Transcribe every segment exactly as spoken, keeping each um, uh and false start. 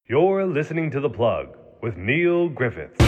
You're listening to The Plug with Neil Griffiths.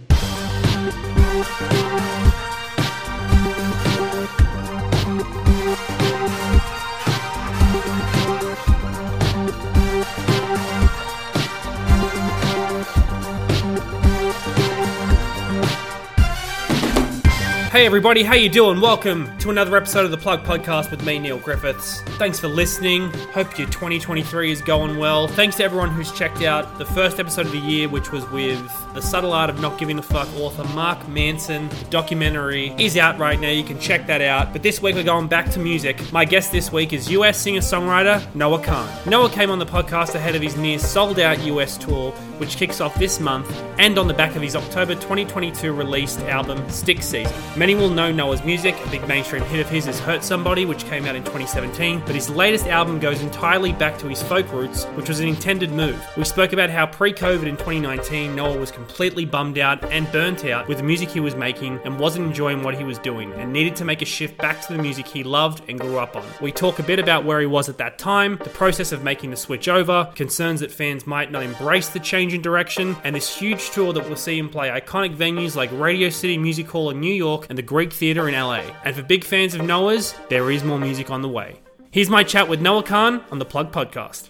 Hey everybody, how you doing? Welcome to another episode of the Plug Podcast with me, Neil Griffiths. Thanks for listening. Hope your twenty twenty-three is going well. Thanks to everyone who's checked out the first episode of the year, which was with The Subtle Art of Not Giving a Fuck author Mark Manson. The documentary is out right now. You can check that out. But this week we're going back to music. My guest this week is U S singer-songwriter Noah Kahan. Noah came on the podcast ahead of his near sold-out U S tour, which kicks off this month, and on the back of his October twenty twenty-two released album, Stick Season. Many will know Noah's music. A big mainstream hit of his is Hurt Somebody, which came out in twenty seventeen, but his latest album goes entirely back to his folk roots, which was an intended move. We spoke about how pre-COVID in twenty nineteen, Noah was completely bummed out and burnt out with the music he was making and wasn't enjoying what he was doing, and needed to make a shift back to the music he loved and grew up on. We talk a bit about where he was at that time, the process of making the switch over, concerns that fans might not embrace the change in direction, and this huge tour that will see him play iconic venues like Radio City Music Hall in New York and the Greek Theatre in L A. And for big fans of Noah's, there is more music on the way. Here's my chat with Noah Kahan on the Plug Podcast.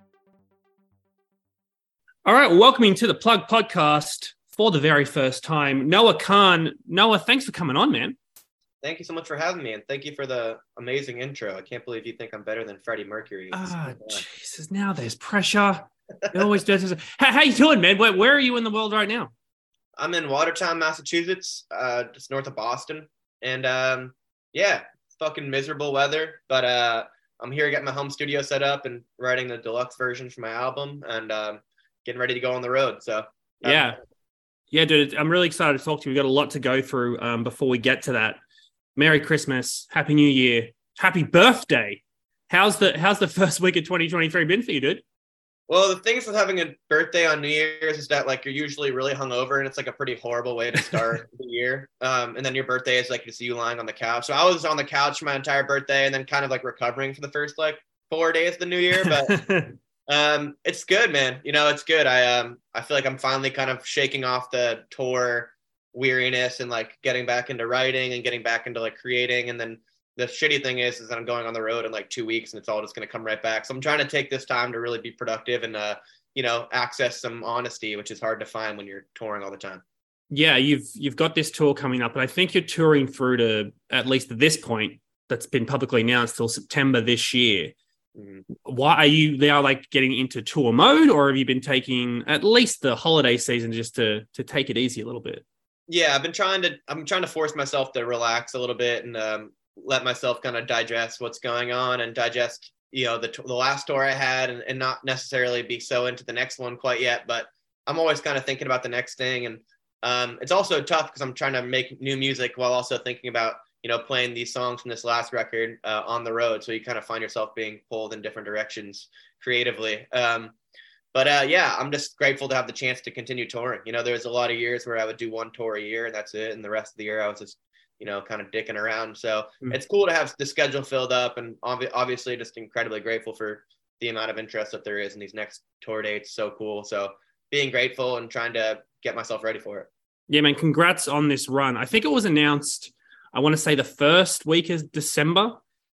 All right, welcoming to the Plug Podcast for the very first time, Noah Kahan. Noah, thanks for coming on, man. Thank you so much for having me, and thank you for the amazing intro. I can't believe you think I'm better than Freddie Mercury. Ah, oh, Jesus, now there's pressure. It always does. How, how you doing, man? Where, where are you in the world right now? I'm in Watertown, Massachusetts, uh, just north of Boston. And um, yeah, fucking miserable weather. But uh, I'm here getting my home studio set up and writing the deluxe version for my album and um, getting ready to go on the road. So um, yeah. Yeah, dude, I'm really excited to talk to you. We've got a lot to go through um, before we get to that. Merry Christmas. Happy New Year. Happy birthday. How's the how's the first week of twenty twenty-three been for you, dude? Well, the thing is with having a birthday on New Year's is that, like, you're usually really hungover, and it's, like, a pretty horrible way to start the year. Um, and then your birthday is, like, just you lying on the couch. So I was on the couch my entire birthday and then kind of, like, recovering for the first, like, four days of the new year. But um, it's good, man. You know, it's good. I um, I feel like I'm finally kind of shaking off the tour weariness and, like, getting back into writing and getting back into, like, creating. And then the shitty thing is, is that I'm going on the road in like two weeks and it's all just going to come right back. So I'm trying to take this time to really be productive and, uh, you know, access some honesty, which is hard to find when you're touring all the time. Yeah, you've you've got this tour coming up, and I think you're touring through to, at least at this point, that's been publicly announced, till September this year. Mm-hmm. Why are you now like getting into tour mode, or have you been taking at least the holiday season just to to take it easy a little bit? Yeah, I've been trying to, I'm trying to force myself to relax a little bit and, um, let myself kind of digest what's going on and digest, you know, the the last tour I had and, and not necessarily be so into the next one quite yet, but I'm always kind of thinking about the next thing. And um, it's also tough because I'm trying to make new music while also thinking about, you know, playing these songs from this last record uh, on the road. So you kind of find yourself being pulled in different directions creatively. Um, but uh, yeah, I'm just grateful to have the chance to continue touring. You know, there's a lot of years where I would do one tour a year and that's it. And the rest of the year I was just, you know, kind of dicking around. So mm. it's cool to have the schedule filled up, and ob- obviously just incredibly grateful for the amount of interest that there is in these next tour dates. So cool. So being grateful and trying to get myself ready for it. Yeah, man, congrats on this run. I think it was announced, I want to say the first week of December,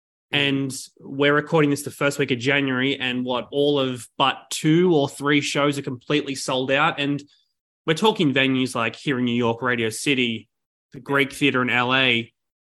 and we're recording this the first week of January, and what, all of but two or three shows are completely sold out. And we're talking venues like here in New York, Radio City, the Greek Theatre in L A.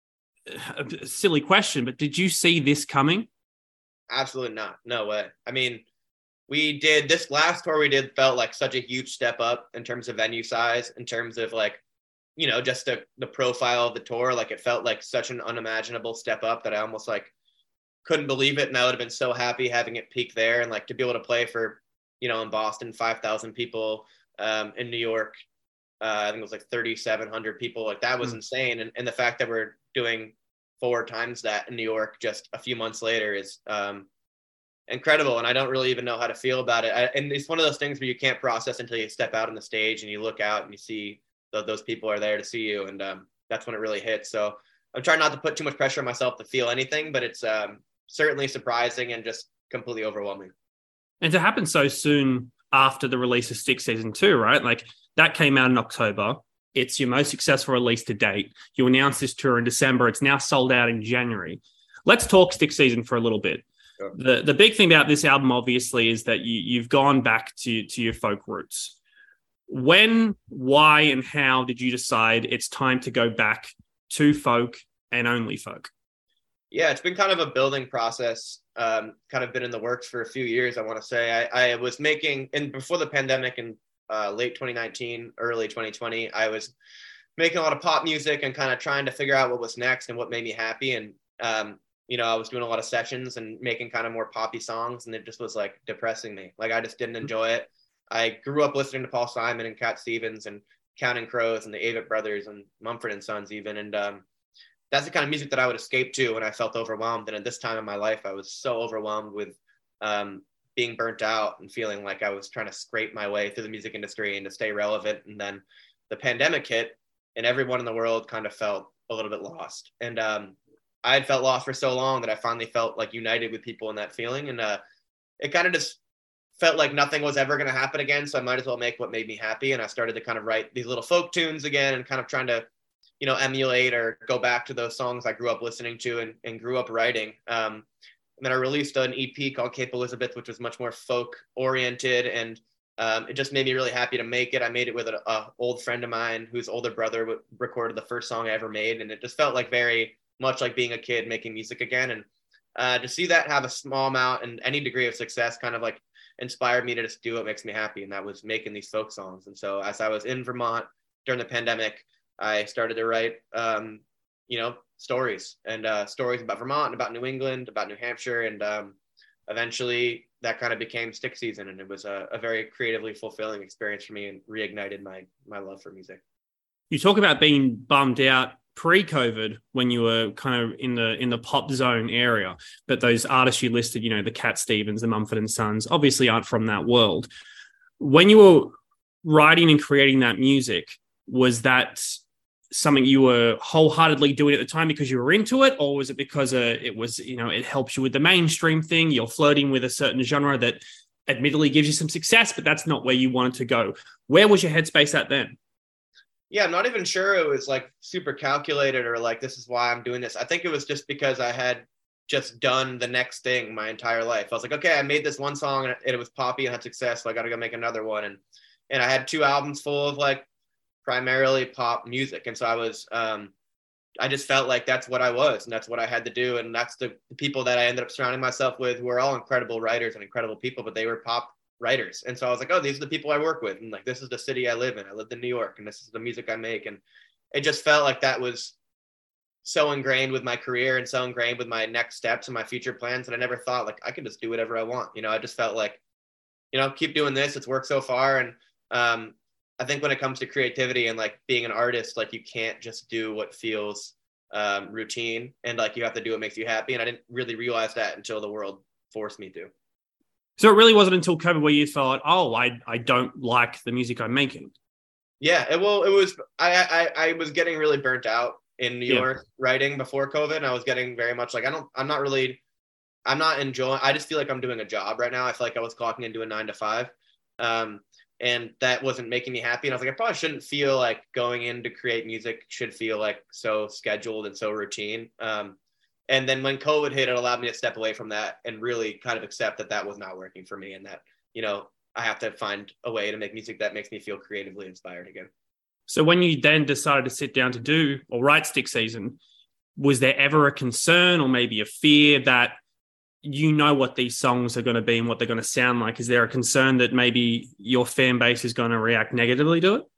A silly question, but did you see this coming? Absolutely not. No way. I mean, we did this last tour we did felt like such a huge step up in terms of venue size, in terms of like, you know, just the, the profile of the tour. Like it felt like such an unimaginable step up that I almost like couldn't believe it. And I would have been so happy having it peak there and like to be able to play for, you know, in Boston, five thousand people, um, in New York, Uh, I think it was like thirty-seven hundred people. Like that was mm. insane. And, and the fact that we're doing four times that in New York just a few months later is um, incredible. And I don't really even know how to feel about it. I, and it's one of those things where you can't process until you step out on the stage and you look out and you see that those people are there to see you. And um, that's when it really hits. So I'm trying not to put too much pressure on myself to feel anything, but it's um, certainly surprising and just completely overwhelming. And to happen so soon after the release of Stick Season two, right? Like that came out in October. It's your most successful release to date. You announced this tour in December. It's now sold out in January. Let's talk Stick Season for a little bit. Sure. The the big thing about this album, obviously, is that you, you've gone back to, to your folk roots. When, why, and how did you decide it's time to go back to folk and only folk? Yeah, it's been kind of a building process, um, kind of been in the works for a few years, I want to say. I, I was making, and before the pandemic in uh, late twenty nineteen, early twenty twenty, I was making a lot of pop music and kind of trying to figure out what was next and what made me happy. And, um, you know, I was doing a lot of sessions and making kind of more poppy songs, and it just was like depressing me. Like I just didn't enjoy it. I grew up listening to Paul Simon and Cat Stevens and Counting Crows and the Avett Brothers and Mumford and Sons even. And um, that's the kind of music that I would escape to when I felt overwhelmed. And at this time in my life, I was so overwhelmed with um, being burnt out and feeling like I was trying to scrape my way through the music industry and to stay relevant. And then the pandemic hit and everyone in the world kind of felt a little bit lost. And um, I had felt lost for so long that I finally felt like united with people in that feeling. And uh, it kind of just felt like nothing was ever going to happen again. So I might as well make what made me happy. And I started to kind of write these little folk tunes again and kind of trying to, you know, emulate or go back to those songs I grew up listening to and, and grew up writing. Um, and then I released an E P called Cape Elizabeth, which was much more folk oriented. And um, it just made me really happy to make it. I made it with an old friend of mine whose older brother w- recorded the first song I ever made. And it just felt like very much like being a kid making music again. And uh, to see that have a small amount and any degree of success kind of like inspired me to just do what makes me happy. And that was making these folk songs. And so as I was in Vermont during the pandemic, I started to write, um, you know, stories and uh, stories about Vermont and about New England, about New Hampshire. And um, eventually that kind of became Stick Season. And it was a, a very creatively fulfilling experience for me and reignited my, my love for music. You talk about being bummed out pre-COVID when you were kind of in the in the pop zone area, but those artists you listed, you know, the Cat Stevens, the Mumford and Sons, obviously aren't from that world. When you were writing and creating that music, was that something you were wholeheartedly doing at the time because you were into it, or was it because uh, it was, you know, it helps you with the mainstream thing? You're flirting with a certain genre that admittedly gives you some success, but that's not where you wanted to go. Where was your headspace at then? Yeah, I'm not even sure it was like super calculated or like, this is why I'm doing this. I think it was just because I had just done the next thing my entire life. I was like, okay, I made this one song and it was poppy and had success, so I got to go make another one. And and I had two albums full of like primarily pop music. And so I was, um, I just felt like that's what I was and that's what I had to do. And that's the, the people that I ended up surrounding myself with, who are all incredible writers and incredible people, but they were pop writers. And so I was like, oh, these are the people I work with. And like, this is the city I live in. I lived in New York and this is the music I make. And it just felt like that was so ingrained with my career and so ingrained with my next steps and my future plans that I never thought like I could just do whatever I want. You know, I just felt like, you know, keep doing this. It's worked so far. And um, I think when it comes to creativity and like being an artist, like you can't just do what feels um, routine and like you have to do what makes you happy. And I didn't really realize that until the world forced me to. So it really wasn't until COVID where you thought, oh, I I don't like the music I'm making. Yeah, it, well, it was, I, I I was getting really burnt out in New Yeah. York writing before COVID. And I was getting very much like, I don't, I'm not really, I'm not enjoying, I just feel like I'm doing a job right now. I feel like I was clocking into a nine to five. Um, and that wasn't making me happy. And I was like, I probably shouldn't feel like going in to create music should feel like so scheduled and so routine. Um, And then when COVID hit, it allowed me to step away from that and really kind of accept that that was not working for me and that, you know, I have to find a way to make music that makes me feel creatively inspired again. So when you then decided to sit down to do or write Stick Season, was there ever a concern or maybe a fear that you know what these songs are going to be and what they're going to sound like? Is there a concern that maybe your fan base is going to react negatively to it?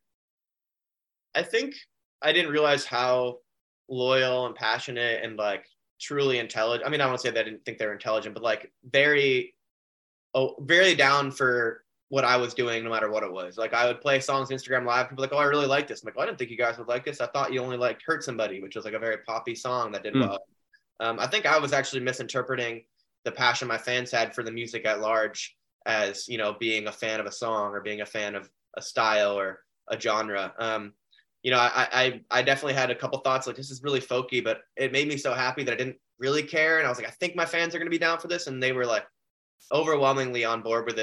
I think I didn't realize how loyal and passionate and like truly intelligent. I mean, I don't want to say that I didn't think they were intelligent, but like very, oh, very down for what I was doing, no matter what it was. Like I would play songs Instagram Live, people were like, oh, I really like this. I'm like, oh, I didn't think you guys would like this. I thought you only liked Hurt Somebody, which was like a very poppy song that did mm. well. Um, I think I was actually misinterpreting the passion my fans had for the music at large as, you know, being a fan of a song or being a fan of a style or a genre. Um, you know, I, I, I definitely had a couple thoughts like this is really folky, but it made me so happy that I didn't really care. And I was like, I think my fans are going to be down for this. And they were like overwhelmingly on board with it.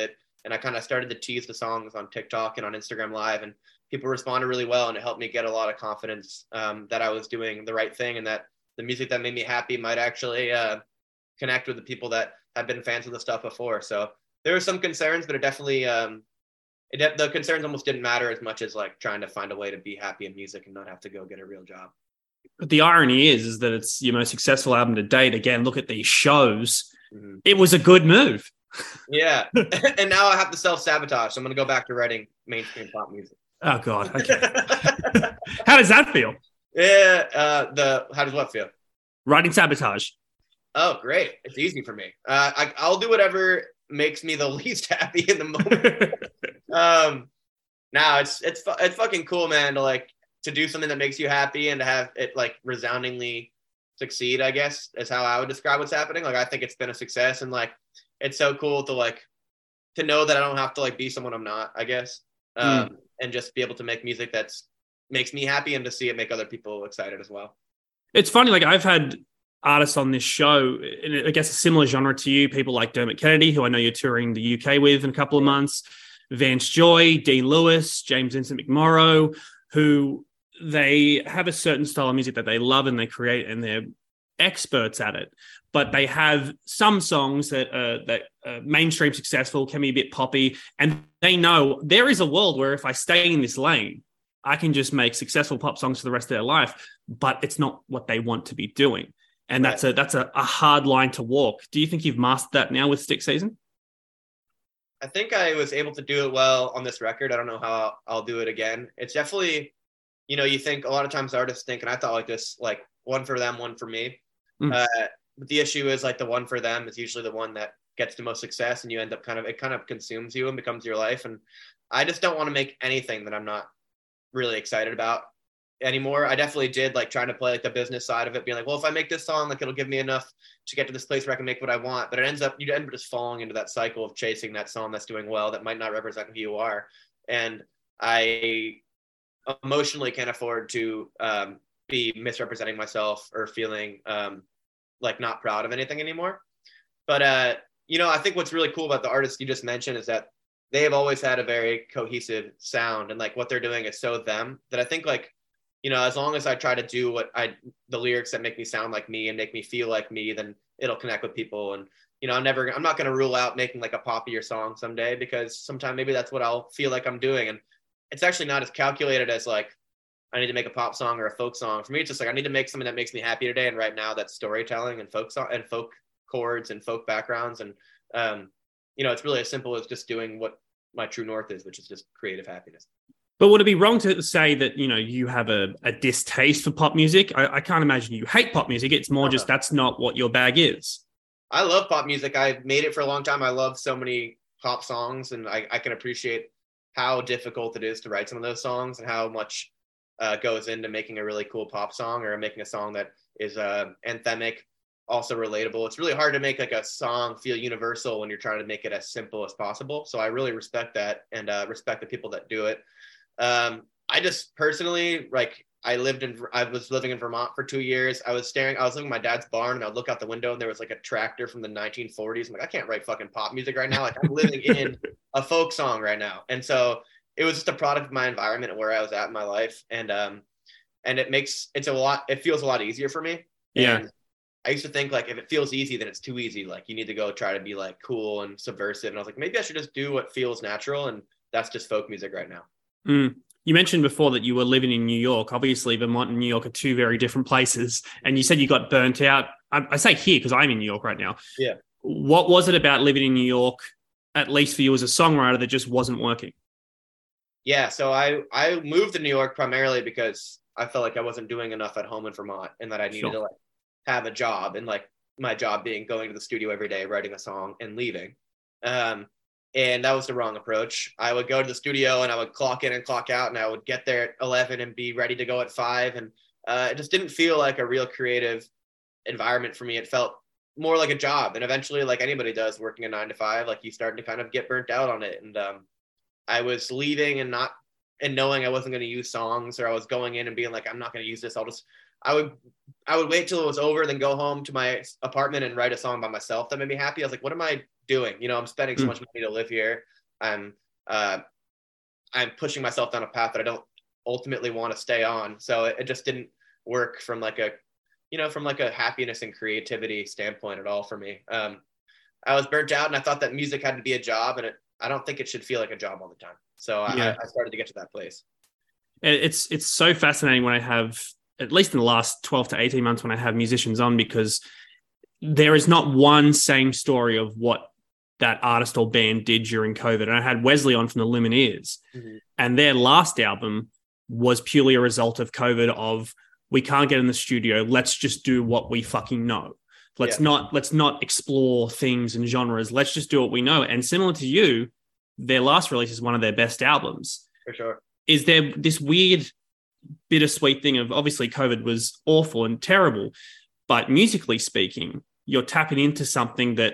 and I kind of started to tease the songs on TikTok and on Instagram Live, and people responded really well, and it helped me get a lot of confidence um, that I was doing the right thing, and that the music that made me happy might actually uh, connect with the people that have been fans of the stuff before. So there were some concerns, but it definitely, um, it de- the concerns almost didn't matter as much as like trying to find a way to be happy in music and not have to go get a real job. But the irony is, is that it's your most successful album to date. Again, look at these shows. Mm-hmm. It was a good move. Yeah. And now I have to self-sabotage. So I'm going to go back to writing mainstream pop music. Oh, God. Okay. How does that feel? Yeah. Uh, the How does what feel? Writing sabotage. Oh, great. It's easy for me. Uh, I, I'll do whatever makes me the least happy in the moment. um, now it's, it's, it's fucking cool, man, to like, to do something that makes you happy and to have it like resoundingly succeed, I guess is how I would describe what's happening. Like, I think it's been a success, and like, it's so cool to like, to know that I don't have to like be someone I'm not, I guess. Um, mm. And just be able to make music that's makes me happy, and to see it make other people excited as well. It's funny. Like, I've had artists on this show, and I guess a similar genre to you, people like Dermot Kennedy, who I know you're touring the U K with in a couple of yeah. months, Vance Joy, Dean Lewis, James Vincent McMorrow, who they have a certain style of music that they love and they create, and they're experts at it. But they have some songs that are that are mainstream successful, can be a bit poppy, and they know there is a world where if I stay in this lane, I can just make successful pop songs for the rest of their life. But it's not what they want to be doing. And that's a that's a, a hard line to walk. Do you think you've mastered that now with Stick Season? I think I was able to do it well on this record. I don't know how I'll, I'll do it again. It's definitely, you know, you think a lot of times artists think, and I thought like this, like one for them, one for me. Mm. Uh, but the issue is like the one for them is usually the one that gets the most success, and you end up kind of, it kind of consumes you and becomes your life. And I just don't want to make anything that I'm not really excited about anymore. I definitely did like trying to play like the business side of it, being like, well, if I make this song, like it'll give me enough to get to this place where I can make what I want. But it ends up, you end up just falling into that cycle of chasing that song that's doing well, that might not represent who you are. And I emotionally can't afford to um, be misrepresenting myself or feeling um, like not proud of anything anymore. But, uh, you know, I think what's really cool about the artists you just mentioned is that they have always had a very cohesive sound, and like what they're doing is so them, that I think like, you know, as long as I try to do what I, the lyrics that make me sound like me and make me feel like me, then it'll connect with people. And, you know, I'm never, I'm not going to rule out making like a poppier song someday, because sometime maybe that's what I'll feel like I'm doing. And it's actually not as calculated as like, I need to make a pop song or a folk song. For me, it's just like, I need to make something that makes me happy today. And right now that's storytelling and folk song and folk chords and folk backgrounds. And, um, you know, it's really as simple as just doing what my true north is, which is just creative happiness. But would it be wrong to say that, you know, you have a, a distaste for pop music? I, I can't imagine you hate pop music. It's more just that's not what your bag is. I love pop music. I've made it for a long time. I love so many pop songs, and I, I can appreciate how difficult it is to write some of those songs, and how much uh, goes into making a really cool pop song, or making a song that is uh, anthemic, also relatable. It's really hard to make like a song feel universal when you're trying to make it as simple as possible. So I really respect that, and uh, respect the people that do it. Um, I just personally, like, I lived in, I was living in Vermont for two years. I was staring, I was looking at my dad's barn, and I would look out the window, and there was like a tractor from the nineteen forties. I'm like, I can't write fucking pop music right now. Like, I'm living in a folk song right now. And so it was just a product of my environment and where I was at in my life. And, um, and it makes, it's a lot, it feels a lot easier for me. Yeah. And I used to think like, if it feels easy, then it's too easy. Like, you need to go try to be like cool and subversive. And I was like, maybe I should just do what feels natural. And that's just folk music right now. Mm. You mentioned before that you were living in New York. Obviously, Vermont and New York are two very different places. And you said you got burnt out. I, I say here because I'm in New York right now. Yeah. What was it about living in New York, at least for you as a songwriter, that just wasn't working? Yeah. So I, I moved to New York primarily because I felt like I wasn't doing enough at home in Vermont, and that I needed sure. to like have a job, and like my job being going to the studio every day, writing a song and leaving. Um, And that was the wrong approach. I would go to the studio and I would clock in and clock out, and I would get there at eleven and be ready to go at five. And uh, it just didn't feel like a real creative environment for me. It felt more like a job. And eventually, like anybody does working a nine to five, like you start to kind of get burnt out on it. And um, I was leaving and not, and knowing I wasn't going to use songs, or I was going in and being like, I'm not going to use this. I'll just, I would, I would wait till it was over, then go home to my apartment and write a song by myself that made me happy. I was like, what am I doing? You know, I'm spending so much money to live here. I'm uh, I'm pushing myself down a path that I don't ultimately want to stay on. So it, it just didn't work from like a, you know, from like a happiness and creativity standpoint at all for me. Um, I was burnt out, and I thought that music had to be a job, and it, I don't think it should feel like a job all the time. So yeah. I, I started to get to that place. It's it's so fascinating when I have, at least in the last twelve to eighteen months, when I have musicians on, because there is not one same story of what that artist or band did during COVID. And I had Wesley on from the Lumineers, mm-hmm. and their last album was purely a result of COVID of, we can't get in the studio. Let's just do what we fucking know. Let's yeah. not, let's not explore things and genres. Let's just do what we know. And similar to you, their last release is one of their best albums. For sure. Is there this weird bittersweet thing of, obviously COVID was awful and terrible, but musically speaking, you're tapping into something that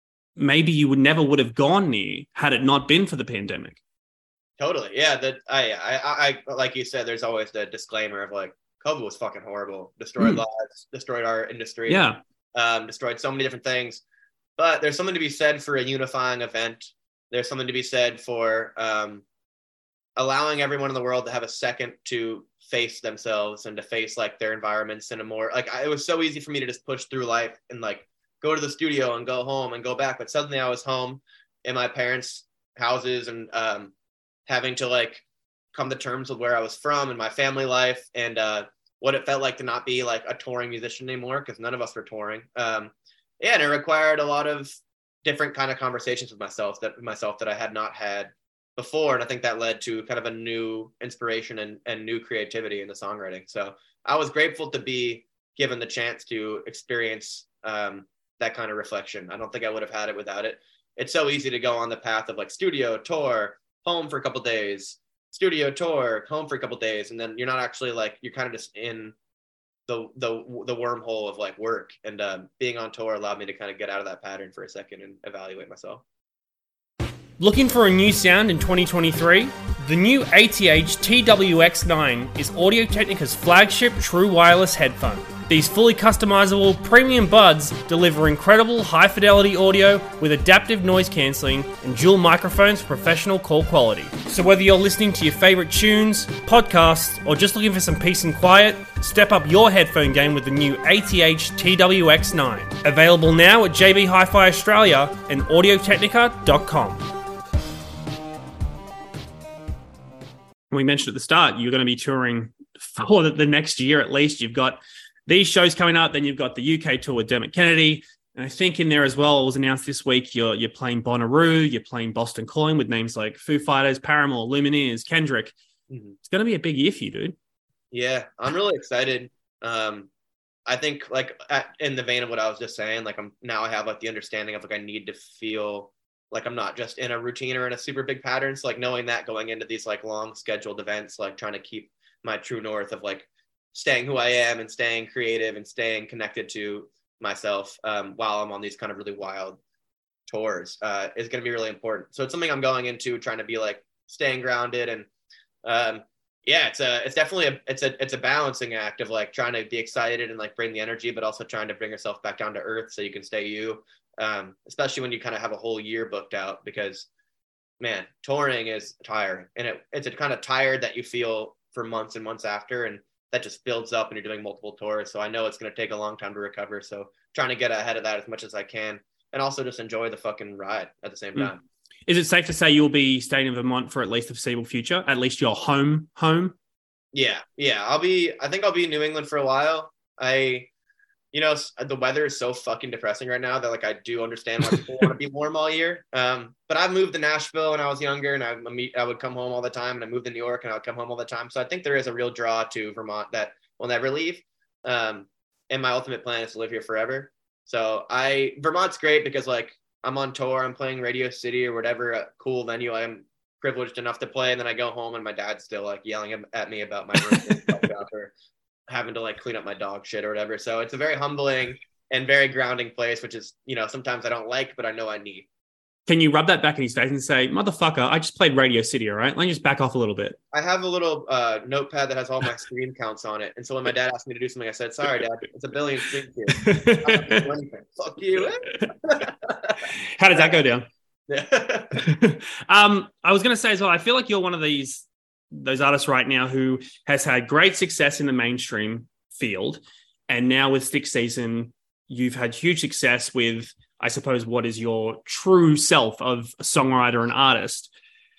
maybe you would never would have gone near had it not been for the pandemic. Totally. Yeah. That I, I, I, like you said, there's always the disclaimer of like, COVID was fucking horrible, destroyed mm. lives, destroyed our industry. Yeah. Um, destroyed so many different things, but there's something to be said for a unifying event. There's something to be said for, um, allowing everyone in the world to have a second to face themselves and to face like their environments in a more, like, I, it was so easy for me to just push through life and like go to the studio and go home and go back. But suddenly I was home in my parents' houses and, um, having to like come to terms with where I was from and my family life and, uh, what it felt like to not be like a touring musician anymore, because none of us were touring. Um, yeah, and it required a lot of different kind of conversations with myself that myself that I had not had before. And I think that led to kind of a new inspiration and, and new creativity in the songwriting. So I was grateful to be given the chance to experience um, that kind of reflection. I don't think I would have had it without it. It's so easy to go on the path of like studio, tour, home for a couple days, studio, tour, home for a couple days, and then you're not actually like, you're kind of just in the the the wormhole of like work. And um, being on tour allowed me to kind of get out of that pattern for a second and evaluate myself. Looking for a new sound in twenty twenty-three? The new A T H T W X nine is Audio-Technica's flagship true wireless headphone. These fully customizable premium buds deliver incredible high-fidelity audio with adaptive noise cancelling and dual microphones for professional call quality. So whether you're listening to your favourite tunes, podcasts, or just looking for some peace and quiet, step up your headphone game with the new A T H T W X nine. Available now at J B Hi-Fi Australia and audio technica dot com. We mentioned at the start, you're going to be touring for the, the next year at least. You've got these shows coming up, then you've got the U K tour with Dermot Kennedy. And I think in there as well, it was announced this week, you're you're playing Bonnaroo, you're playing Boston Calling with names like Foo Fighters, Paramore, Lumineers, Kendrick. Mm-hmm. It's going to be a big year for you, dude. Yeah, I'm really excited. Um, I think like at, in the vein of what I was just saying, like I'm now I have like the understanding of like I need to feel like I'm not just in a routine or in a super big pattern. So like knowing that going into these like long scheduled events, like trying to keep my true north of like staying who I am and staying creative and staying connected to myself um, while I'm on these kind of really wild tours uh, is going to be really important. So it's something I'm going into trying to be like staying grounded and um, yeah, it's a, it's definitely a, it's a, it's a balancing act of like trying to be excited and like bring the energy, but also trying to bring yourself back down to earth so you can stay you. Um, especially when you kind of have a whole year booked out, because man, touring is tiring and it, it's a kind of tired that you feel for months and months after, and that just builds up and you're doing multiple tours. So I know it's going to take a long time to recover. So trying to get ahead of that as much as I can and also just enjoy the fucking ride at the same time. Mm. Is it safe to say you'll be staying in Vermont for at least the foreseeable future, at least your home home? Yeah. Yeah. I'll be, I think I'll be in New England for a while. I, You know, the weather is so fucking depressing right now that like I do understand why people want to be warm all year. Um, but I moved to Nashville when I was younger, and I, I would come home all the time. And I moved to New York, and I would come home all the time. So I think there is a real draw to Vermont that will never leave. Um, and my ultimate plan is to live here forever. So I Vermont's great because like I'm on tour, I'm playing Radio City or whatever a cool venue I am privileged enough to play, and then I go home and my dad's still like yelling at me about my room having to like clean up my dog shit or whatever. So it's a very humbling and very grounding place, which is, you know, sometimes I don't like, but I know I need. Can you rub that back in his face and say, motherfucker, I just played Radio City, all right? Let me just back off a little bit. I have a little uh, notepad that has all my stream counts on it. And so when my dad asked me to do something, I said, sorry, Dad, it's a billion streams here. Fuck you. How did that go down? Yeah. um, I was going to say as well, I feel like you're one of these those artists right now who has had great success in the mainstream field. And now with Stick Season, you've had huge success with, I suppose, what is your true self of a songwriter and artist.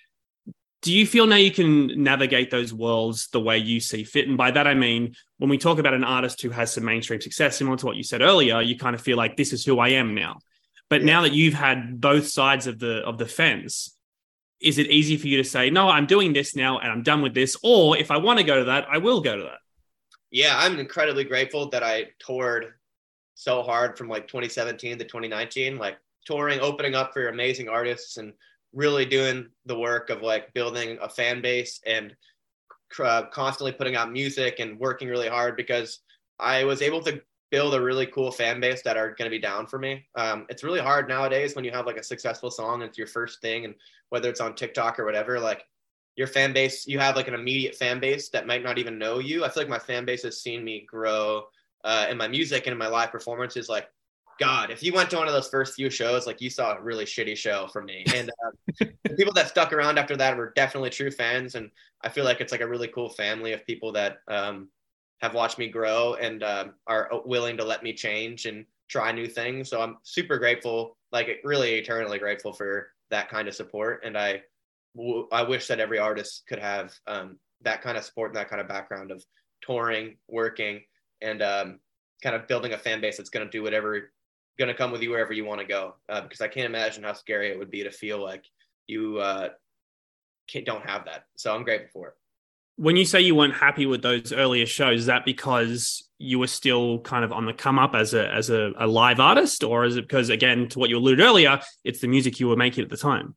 Do you feel now you can navigate those worlds the way you see fit? And by that, I mean, when we talk about an artist who has some mainstream success, similar to what you said earlier, you kind of feel like this is who I am now. But yeah. Now that you've had both sides of the of the fence, is it easy for you to say, no, I'm doing this now and I'm done with this? Or if I want to go to that, I will go to that? Yeah, I'm incredibly grateful that I toured so hard from like twenty seventeen to twenty nineteen, like touring, opening up for amazing artists and really doing the work of like building a fan base and uh, constantly putting out music and working really hard, because I was able to build a really cool fan base that are going to be down for me. Um, it's really hard nowadays when you have like a successful song, and it's your first thing, and whether it's on TikTok or whatever, like your fan base, you have like an immediate fan base that might not even know you. I feel like my fan base has seen me grow uh, in my music and in my live performances. Like, God, if you went to one of those first few shows, like you saw a really shitty show from me. And uh, the people that stuck around after that were definitely true fans. And I feel like it's like a really cool family of people that um, have watched me grow and uh, are willing to let me change and try new things. So I'm super grateful, like really eternally grateful for that kind of support. And I, I wish that every artist could have um, that kind of support and that kind of background of touring, working, and um, kind of building a fan base that's going to do whatever, going to come with you wherever you want to go. Uh, because I can't imagine how scary it would be to feel like you uh, can't, don't have that. So I'm grateful for it. When you say you weren't happy with those earlier shows, is that because you were still kind of on the come up as a as a, a live artist, or is it because, again, to what you alluded earlier, it's the music you were making at the time?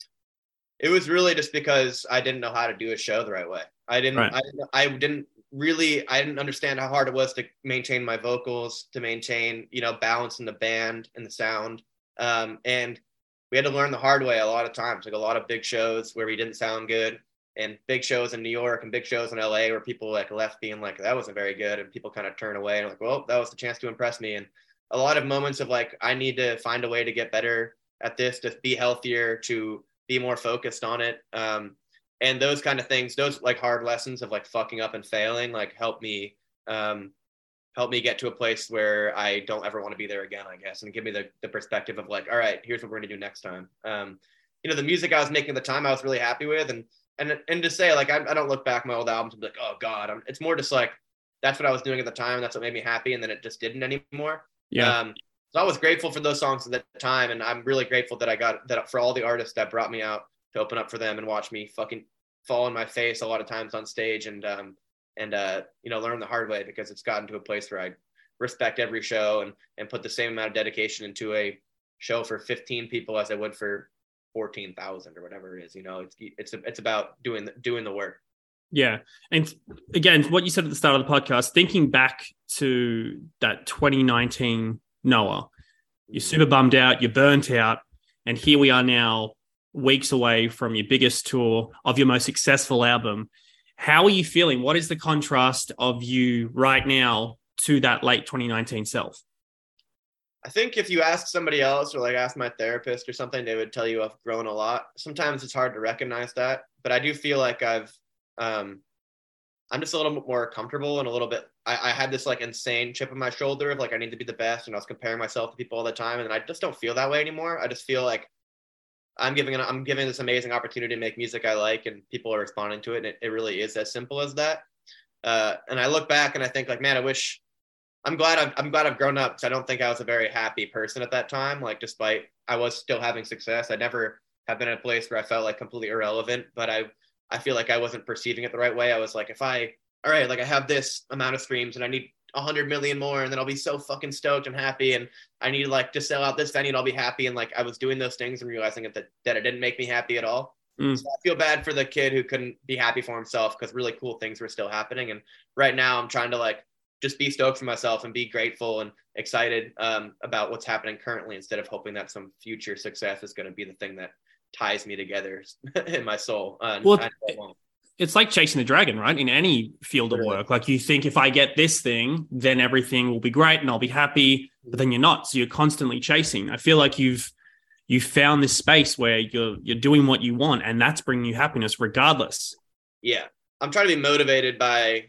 It was really just because I didn't know how to do a show the right way. I didn't, right. I didn't, I didn't really, I didn't understand how hard it was to maintain my vocals, to maintain, you know, balance in the band and the sound. Um, and we had to learn the hard way a lot of times, like a lot of big shows where we didn't sound good, and big shows in New York and big shows in L A where people like left being like, that wasn't very good. And people kind of turn away and like, well, that was the chance to impress me. And a lot of moments of like, I need to find a way to get better at this, to be healthier, to be more focused on it. Um, and those kind of things, those like hard lessons of like fucking up and failing, like help me, um, help me get to a place where I don't ever want to be there again, I guess, and give me the, the perspective of like, all right, here's what we're going to do next time. Um, you know, the music I was making at the time, I was really happy with. And, and, and to say like, I, I don't look back my old albums and be like, oh God, I'm, it's more just like, that's what I was doing at the time. And that's what made me happy. And then it just didn't anymore. Yeah. Um, So I was grateful for those songs at the time, and I'm really grateful that I got that for all the artists that brought me out to open up for them and watch me fucking fall on my face a lot of times on stage, and um and uh you know, learn the hard way, because it's gotten to a place where I respect every show and and put the same amount of dedication into a show for fifteen people as I would for fourteen thousand or whatever it is. You know, it's it's it's about doing the, doing the work. Yeah. And again, what you said at the start of the podcast, thinking back to that twenty nineteen Noah, you're super bummed out, you're burnt out, and here we are now, weeks away from your biggest tour of your most successful album. How are you feeling? What is the contrast of you right now to that late twenty nineteen self? I think if you ask somebody else, or like ask my therapist or something, they would tell you I've grown a lot. Sometimes it's hard to recognize that, but I do feel like I've um I'm just a little bit more comfortable and a little bit, I, I had this like insane chip on my shoulder of like, I need to be the best. And I was comparing myself to people all the time. And I just don't feel that way anymore. I just feel like I'm giving, an, I'm giving this amazing opportunity to make music I like, and people are responding to it. And it, it really is as simple as that. Uh, and I look back and I think like, man, I wish, I'm glad I've, I'm glad I've grown up, because I don't think I was a very happy person at that time. Like, despite I was still having success, I never have been in a place where I felt like completely irrelevant, but I, I feel like I wasn't perceiving it the right way. I was like, if I, all right, like I have this amount of streams and I need a hundred million more, and then I'll be so fucking stoked and happy. And I need like to sell out this venue and I'll be happy. And like, I was doing those things and realizing that, that it didn't make me happy at all. Mm. So I feel bad for the kid who couldn't be happy for himself, because really cool things were still happening. And right now I'm trying to like, just be stoked for myself and be grateful and excited um, about what's happening currently, instead of hoping that some future success is going to be the thing that ties me together in my soul. Uh, well, it's like chasing the dragon, right? In any field of work, like you think if I get this thing, then everything will be great and I'll be happy, but then you're not. So you're constantly chasing. I feel like you've, you found this space where you're you're doing what you want, and that's bringing you happiness regardless. Yeah, I'm trying to be motivated by,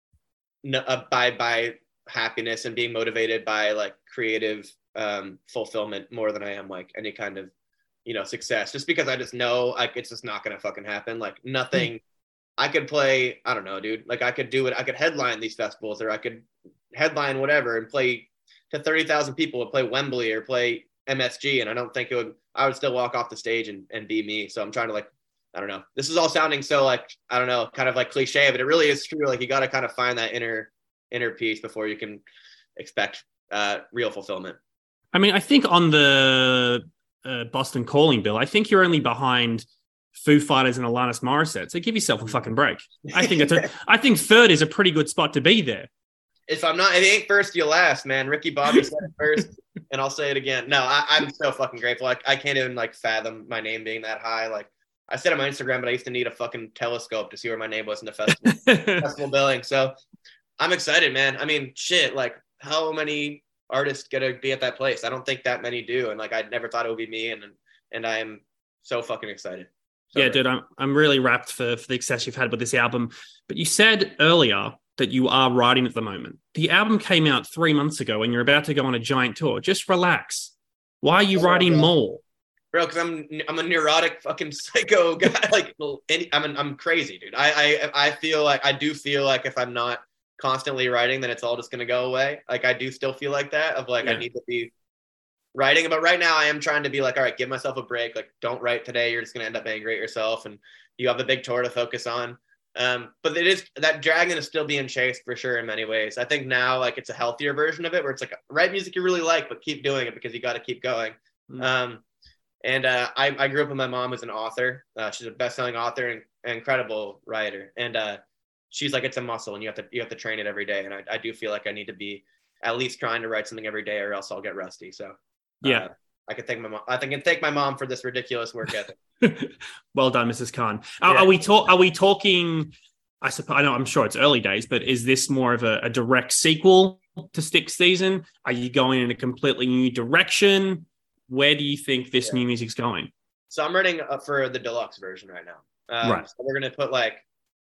uh, by by happiness and being motivated by like creative um, fulfillment more than I am like any kind of, you know, success. Just because I just know like it's just not gonna fucking happen. Like nothing. Mm. I could play. I don't know, dude. Like I could do it. I could headline these festivals, or I could headline whatever and play to thirty thousand people, or play Wembley, or play M S G, and I don't think it would. I would still walk off the stage and, and be me. So I'm trying to like. I don't know. This is all sounding so like, I don't know, kind of like cliche, but it really is true. Like you got to kind of find that inner, inner peace before you can expect uh, real fulfillment. I mean, I think on the uh, Boston Calling, Bill, I think you're only behind Foo Fighters and Alanis Morissette. So give yourself a fucking break. I think it's a, I think third is a pretty good spot to be there. If I'm not, if it ain't first, you last, man. Ricky Bobby said it first, and I'll say it again. No, I, I'm so fucking grateful. Like I can't even like fathom my name being that high. Like, I said on my Instagram, but I used to need a fucking telescope to see where my name was in the festival, festival billing. So I'm excited, man. I mean, shit, like how many artists get to be at that place? I don't think that many do. And like, I never thought it would be me. And, and I am so fucking excited. So yeah, great. dude, I'm, I'm really wrapped for, for the success you've had with this album. But you said earlier that you are writing at the moment. The album came out three months ago and you're about to go on a giant tour. Just relax. Why are you oh, writing yeah. more? Bro, because I'm I'm a neurotic fucking psycho guy. Like I'm an, I'm crazy, dude. I, I I feel like I do feel like if I'm not constantly writing, then it's all just gonna go away. Like I do still feel like that. Of like yeah. I need to be writing, but right now I am trying to be like, all right, give myself a break. Like don't write today. You're just gonna end up angry at yourself, and you have a big tour to focus on. Um, but it is that dragon is still being chased for sure in many ways. I think now like it's a healthier version of it, where it's like write music you really like, but keep doing it because you got to keep going. Mm. Um. And uh, I, I grew up with my mom as an author. Uh, she's a best-selling author and, and incredible writer. And uh, she's like, it's a muscle, and you have to you have to train it every day. And I, I do feel like I need to be at least trying to write something every day, or else I'll get rusty. So yeah, uh, I can thank my mom. I think I can thank my mom for this ridiculous work ethic. Well done, Missus Khan. Are, yeah. are we talk? Are we talking? I suppose I know. I'm sure it's early days, but is this more of a, a direct sequel to Stick Season? Are you going in a completely new direction? Where do you think this yeah. new music's going? So I'm writing uh, for the deluxe version right now. Um, right. So we're going to put like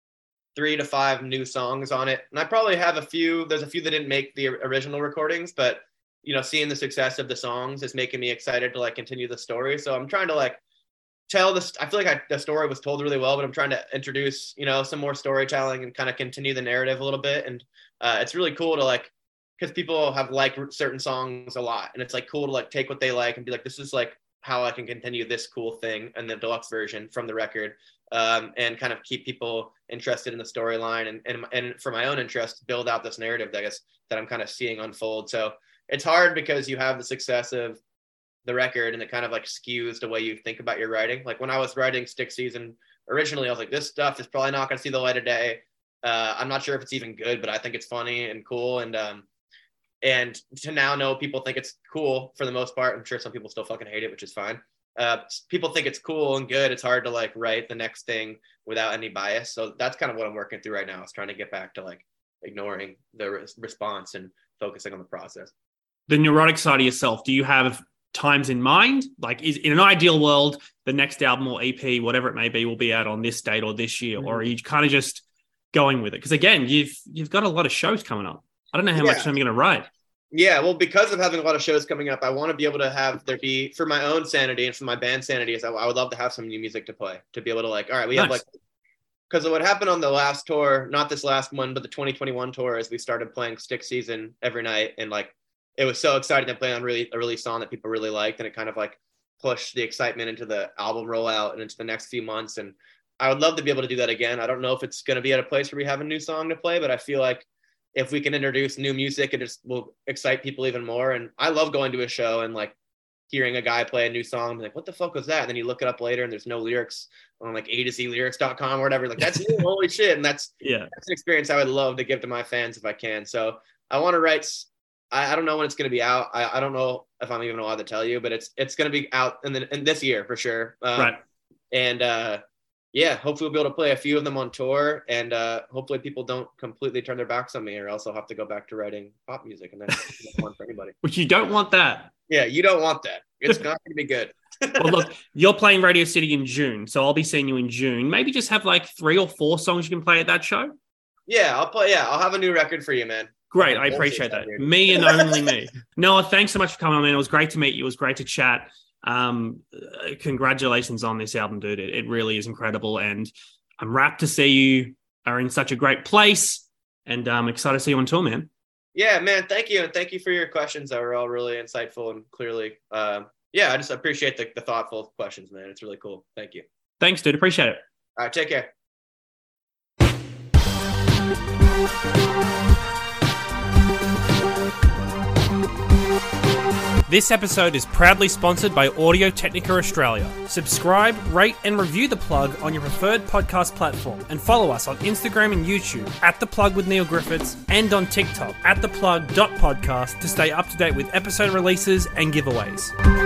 three to five new songs on it. And I probably have a few, there's a few that didn't make the original recordings, but you know, seeing the success of the songs is making me excited to like continue the story. So I'm trying to like tell this. I feel like I, the story was told really well, but I'm trying to introduce, you know, some more storytelling and kind of continue the narrative a little bit. And uh, it's really cool to like, because people have liked certain songs a lot, and it's like cool to like take what they like and be like, this is like how I can continue this cool thing in the deluxe version from the record, um, and kind of keep people interested in the storyline, and, and and for my own interest, build out this narrative that I guess that I'm kind of seeing unfold. So it's hard because you have the success of the record, and it kind of like skews the way you think about your writing. Like when I was writing Stick Season originally, I was like, this stuff is probably not going to see the light of day. Uh, I'm not sure if it's even good, but I think it's funny and cool, and um. And to now know people think it's cool for the most part. I'm sure some people still fucking hate it, which is fine. Uh, people think it's cool and good. It's hard to like write the next thing without any bias. So that's kind of what I'm working through right now, is trying to get back to like ignoring the re- response and focusing on the process. The neurotic side of yourself, do you have times in mind? Like is in an ideal world, the next album or E P, whatever it may be, will be out on this date or this year, mm-hmm. or are you kind of just going with it? Because again, you've you've got a lot of shows coming up. I don't know how yeah. much time you're going to write. Yeah, well, because of having a lot of shows coming up, I want to be able to have there be, for my own sanity and for my band sanity, is I, I would love to have some new music to play, to be able to like, all right, we nice. have like, because what happened on the last tour, not this last one, but the twenty twenty-one tour, is we started playing Stick Season every night, and like, it was so exciting to play on really a really song that people really liked, and it kind of like pushed the excitement into the album rollout and into the next few months, and I would love to be able to do that again. I don't know if it's going to be at a place where we have a new song to play, but I feel like if we can introduce new music, it just will excite people even more. And I love going to a show and like hearing a guy play a new song, and like, what the fuck was that? And then you look it up later and there's no lyrics on like A to Z lyrics dot com or whatever. Like that's new, holy shit. And that's, yeah, that's an experience I would love to give to my fans if I can. So I want to write, I, I don't know when it's going to be out. I, I don't know if I'm even allowed to tell you, but it's, it's going to be out in the, in this year for sure. Um, right. And, uh, yeah, hopefully we'll be able to play a few of them on tour, and uh, hopefully people don't completely turn their backs on me, or else I'll have to go back to writing pop music, and that's not fun for anybody. Which you don't want that. Yeah, you don't want that. It's not going to be good. Well, look, you're playing Radio City in June, so I'll be seeing you in June. Maybe just have like three or four songs you can play at that show. Yeah, I'll play. Yeah, I'll have a new record for you, man. Great, I appreciate that. Me and only me. Noah, thanks so much for coming on, man. It was great to meet you. It was great to chat. Um, uh, congratulations on this album, dude. It, it really is incredible, and I'm rapt to see you are in such a great place, and I'm excited to see you on tour, man. Yeah, man. Thank you, and thank you for your questions that were all really insightful and clearly. Uh, yeah, I just appreciate the, the thoughtful questions, man. It's really cool. Thank you. Thanks, dude. Appreciate it. All right, take care. This episode is proudly sponsored by Audio-Technica Australia. Subscribe, rate, and review The Plug on your preferred podcast platform, and follow us on Instagram and YouTube at The Plug with Neil Griffiths, and on TikTok at theplug dot podcast to stay up to date with episode releases and giveaways.